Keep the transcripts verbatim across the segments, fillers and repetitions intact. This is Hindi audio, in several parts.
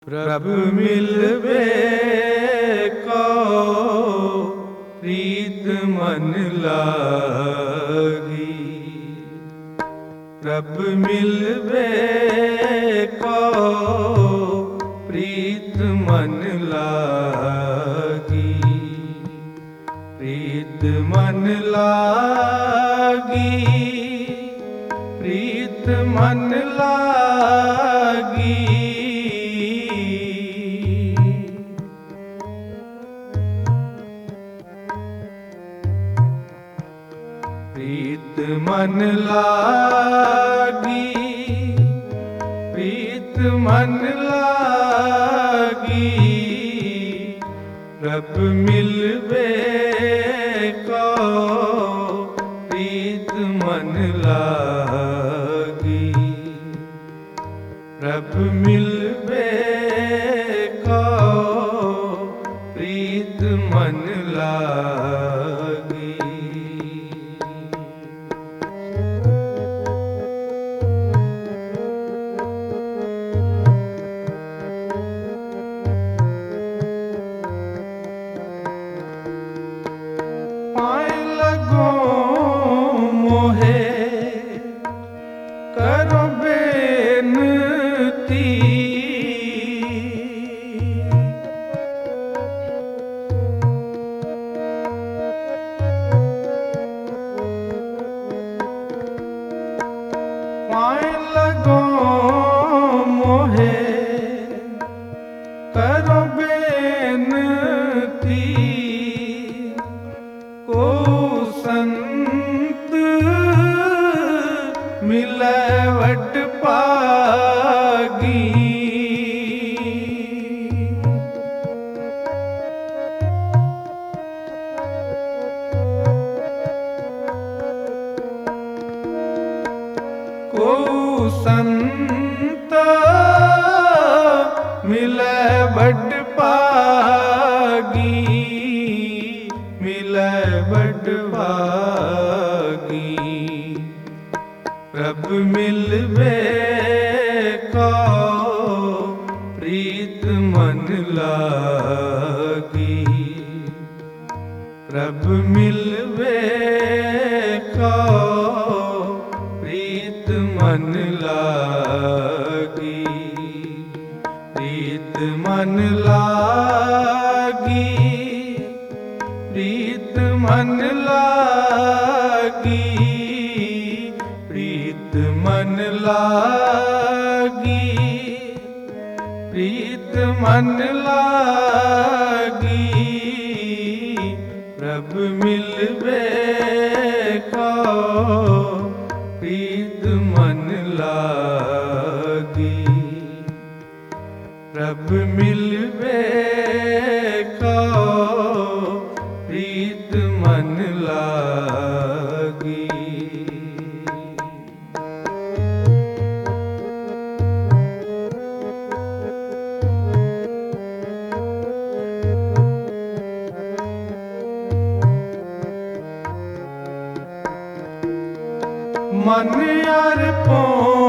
प्रभु मिलवे को प्रीत मन लागी। प्रभु मिलवे को प्रीत मन लागी। प्रीत मन लागी, प्रीत मन लागी। प्रीत मन लागी, प्रीत मन लागी। प्रभु मिलवे को प्रीत मन लागी। प्रभु मिलवे को प्रीत मन लागी। पाए लगो मोहे करो बेनती। पाए लगो मोहे करो बेनती। को संत मिले वट पागी। को संत मिले वट पागी। मिले वट पागी। प्रभु मिलवे को प्रीत मन लागी। प्रभु मिलवे को प्रीत मन लागी। प्रीत मन लागी, प्रीत मन लागी। प्रीत मन लागी, प्रीत मन लागी। प्रभु मिलवे को प्रीत मन लागी। प्रभु मिलवे को प्रीत मन लागी। मन अर्पो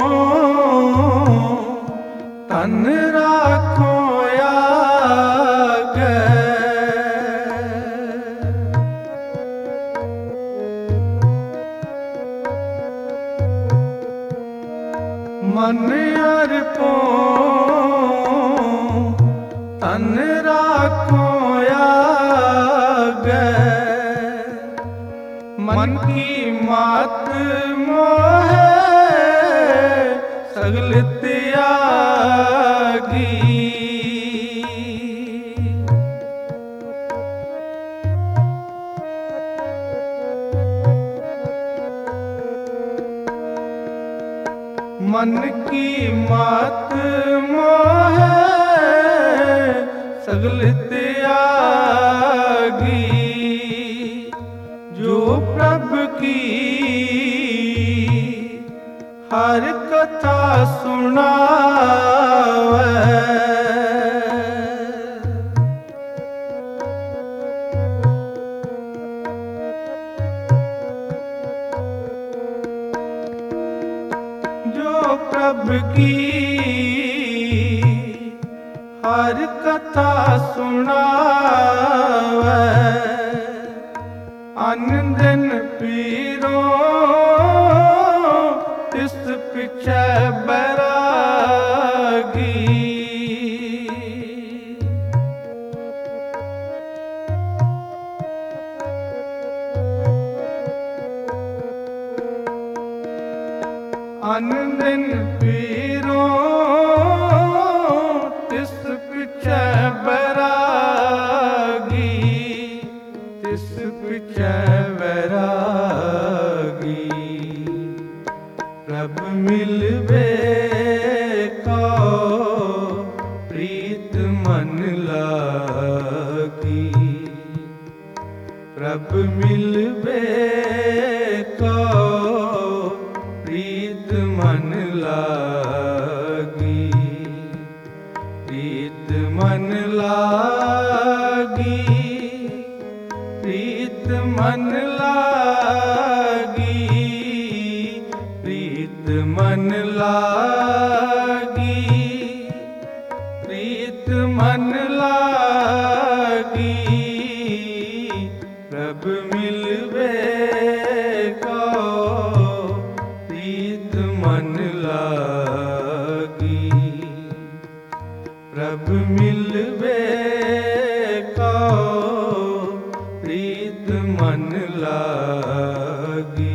तन राखो आगे। मन अर्पो तन राखो आगे। मन की मात मोहे सगल त्यागी। मन की मात मोहे सगल त्यागी। जो प्रभु की हर कथा सुनावे। जो प्रभु की हर कथा सुनावे अन दिन पीरों तिस पिछे बैरागी। अन दिन पीरों तिस पिछे बैरागी, तिस पिछे बैरागी। प्रभ मिलवे को प्रीत मन लागी, प्रभ मिलवे को प्रीत मन लागी, प्रीत मन लागी, प्रीत मन लागी, प्रीत मन लागी, प्रीत मन लागी। प्रभ मिलवे को प्रीत मन लागी, प्रभ मिलवे को प्रीत मन लागी।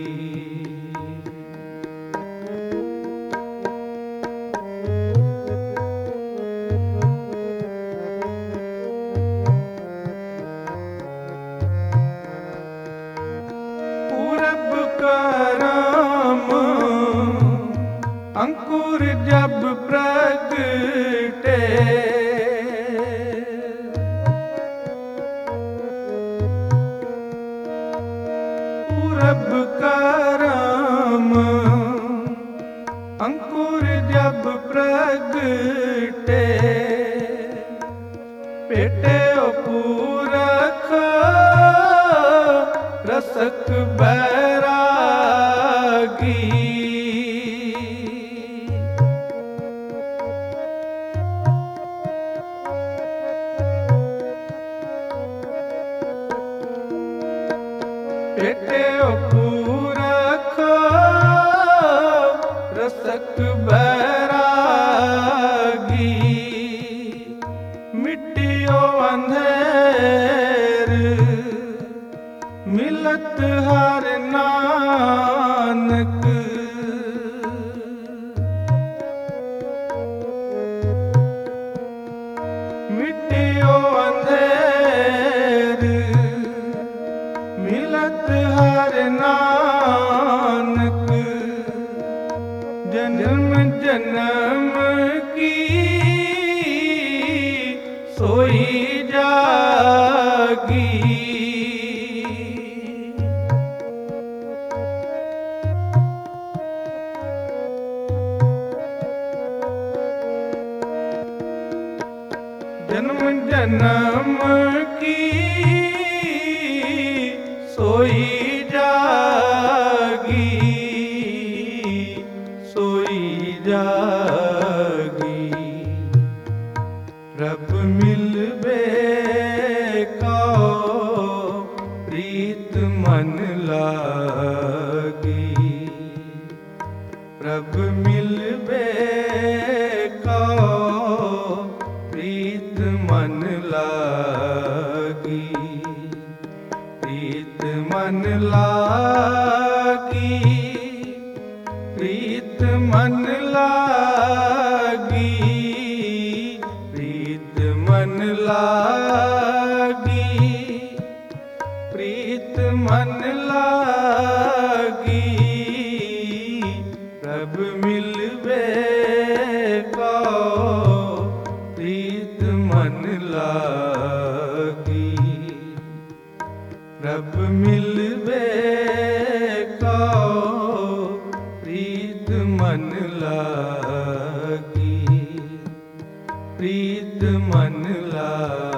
पूरब का राम अंकुर जब प्रगटे, पूरब का राम अंकुर जब प्रगटे, पेटे पूरख रसक बैरागी। पेटे पूरख रसक बैरागी। मिट्टियों अंधेर मिलत हर नानक, मिट्टियों अंधेर मिलत हर नानक। जन्म जन्म की सोई जागी, जन्म जन्म की सोई जागी, सोई जागी। प्रभ मिलवे को प्रीत मन लागी, प्रभ मिलवे को प्रीत मन लागी, प्रीत मन लागी, प्रीत मन लागी, प्रीत मन लागी, प्रीत मन लागी। प्रभ मिलवे को प्रीत मन लागी, प्रभ मिलवे को प्रीत मन लागी, प्रीत मन लागी।